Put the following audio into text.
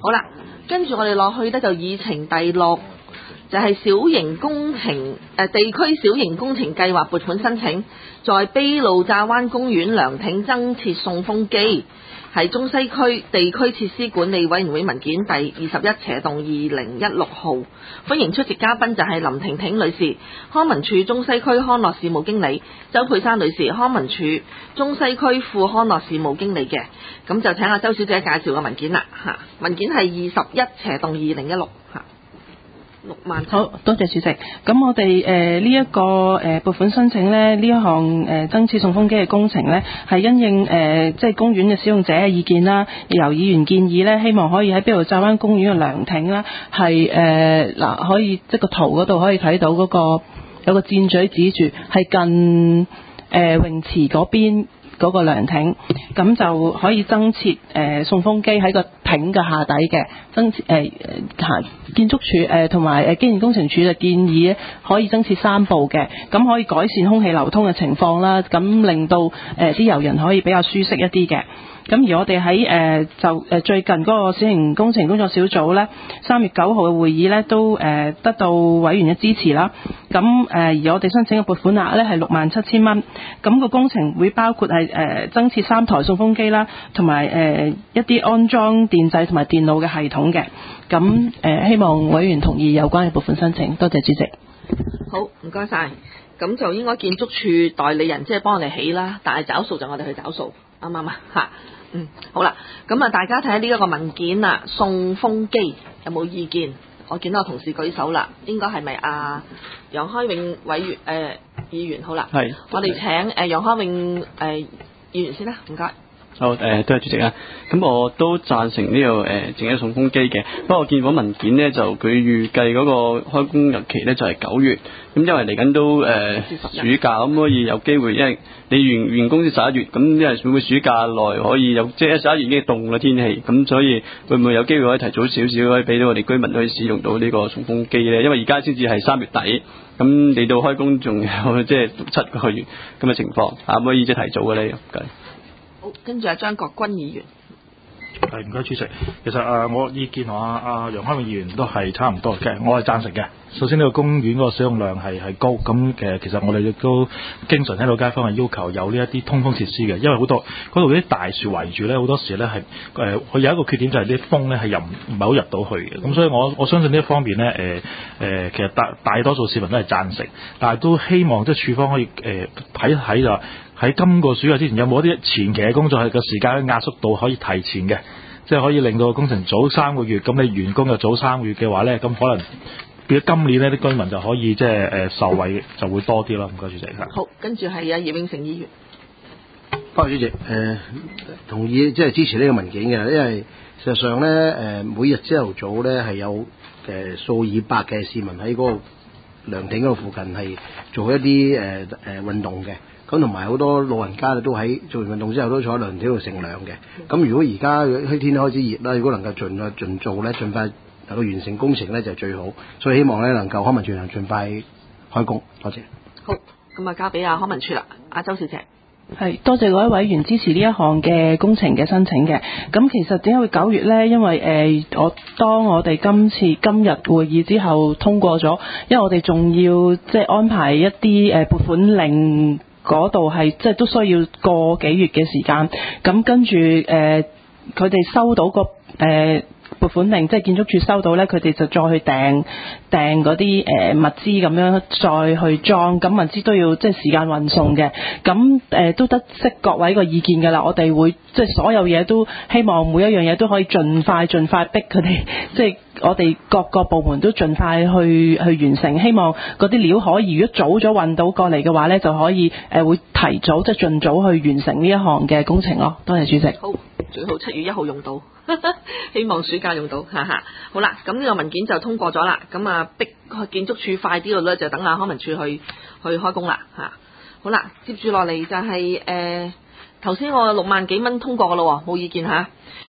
好啦，跟住我哋落去呢，就議程第6，就係小型工程地區小型工程計劃撥款申請，在卑路乍灣公園涼亭增設送風機，係中西區地區設施管理委員會文件第21/2016號。歡迎出席嘉賓就係林婷婷女士，康文署中西區康樂事務經理；周佩珊女士，康文署中西區副康樂事務經理嘅。咁就請阿周小姐介紹個文件啦嚇。文件係21/2016嚇。 好多謝主席。咁我哋呢一個撥款申請呢，呢一項增設送風機嘅工程呢，係因應即係公園嘅使用者嘅意見啦，由議員建議呢，希望可以喺卑路乍灣公園嘅涼亭啦，係可以即係個圖嗰度可以睇到嗰個有個箭嘴指住係近泳池嗰邊嗰個涼亭，咁就可以增設送風機喺個艇嘅下底嘅，增設建築署同埋機電工程署就建議可以增設3部嘅，咁可以改善空氣流通嘅情況啦，咁令到啲遊人可以比較舒適一啲嘅。咁而我哋喺最近嗰個小型工程工作小組呢，3月9號嘅會議呢都得到委員嘅支持啦。咁而我哋申請嘅撥款額呢係67,000蚊。咁個工程會包括係增設3台送風機啦，同埋一啲安裝電掣同埋電腦嘅系統嘅。咁希望委員同意有關嘅撥款申請。多謝主席。 好，唔該晒。咁就應該建築署代理人即係幫我哋起啦，但係找數就我哋去找數，啱唔啱啊？嚇。好啦，咁啊，大家睇下呢一個文件啦，送風機有冇意見？我見到同事舉手啦，應該係咪楊開永委員議員？好啦，係，我哋請楊開永議員先啦，唔該。 好，多謝主席啊。咁我都贊成呢個淨係送風機嘅。不過我見到文件呢，就佢預計嗰個開工日期呢，就係9月。咁因為嚟緊都暑假，咁可以有機會，因為你完工先11月，咁因為會唔會暑假內可以有，即係11月已經凍啦天氣，咁所以會唔會有機會可以提早少少，可以俾到我哋居民可以使用到呢個送風機呢？因為而家先至係3月底，咁你到開工仲有即係7個月咁嘅情況，可唔可以即係提早嘅呢？ 好，跟住張國軍議員。 係，唔該主席。其實我意見同阿楊開永議員都係差唔多嘅，我係贊成嘅。首先呢個公園嗰個使用量係高，咁其實我哋亦都經常聽到街坊係要求有呢一啲通風設施嘅，因為好多嗰度啲大樹圍住咧，好多時咧係佢有一個缺點就係啲風咧係唔係好入到去嘅，咁所以我相信呢一方面咧其實大多數市民都係贊成，但係都希望即係署方可以睇睇就喺今個暑假之前有冇一啲前期嘅工作係個時間壓縮到可以提前嘅，即係可以令到工程早3個月，咁你完工又早3個月嘅話咧，咁可能變咗今年呢啲居民就可以即係受惠就會多啲啦。唔該主席。 好，跟住係葉永成議員。 多謝主席。同意即係支持呢個文件嘅，因為事實上咧每日朝頭早咧係有數以百嘅市民喺嗰個涼亭嗰度附近係做一啲運動嘅。咁同埋好多老人家都喺做完運動之後都坐喺涼亭度乘涼嘅。咁如果而家天氣開始熱啦，如果能夠盡做咧，盡快能夠完成工程咧就最好。所以希望咧能夠康文署能盡快開工。多謝。 好，咁啊交俾康文署啦，阿周小姐。 係，多謝各位委員支持呢一項嘅工程嘅申請嘅。咁其實點解會9月呢？因為當我哋今日會議之後通過咗，因為我哋仲要即係安排一啲撥款令。嗰度係即係都需要個幾月嘅時間，咁跟住佢哋收到個撥款令，即係建築署收到呢，佢哋就再去訂嗰啲物資咁樣再去裝，咁物資都要即係時間運送嘅，咁都得悉各位個意見㗎啦。我哋會即係所有嘢都希望每一樣嘢都可以盡快逼佢哋，即係我哋各個部門都盡快去完成。希望嗰啲料可以如果早咗運到過嚟嘅話呢，就可以會提早即係盡早去完成呢一項嘅工程咯。多謝主席。 好，最好7月1號用到。希望暑假用到，哈哈。好啦，咁呢個文件就通過咗啦。咁啊，逼建築署快啲咧，就等下康文署去開工啦，嚇。好啦，接住落嚟就係頭先我6萬幾蚊通過噶咯，冇意見嚇。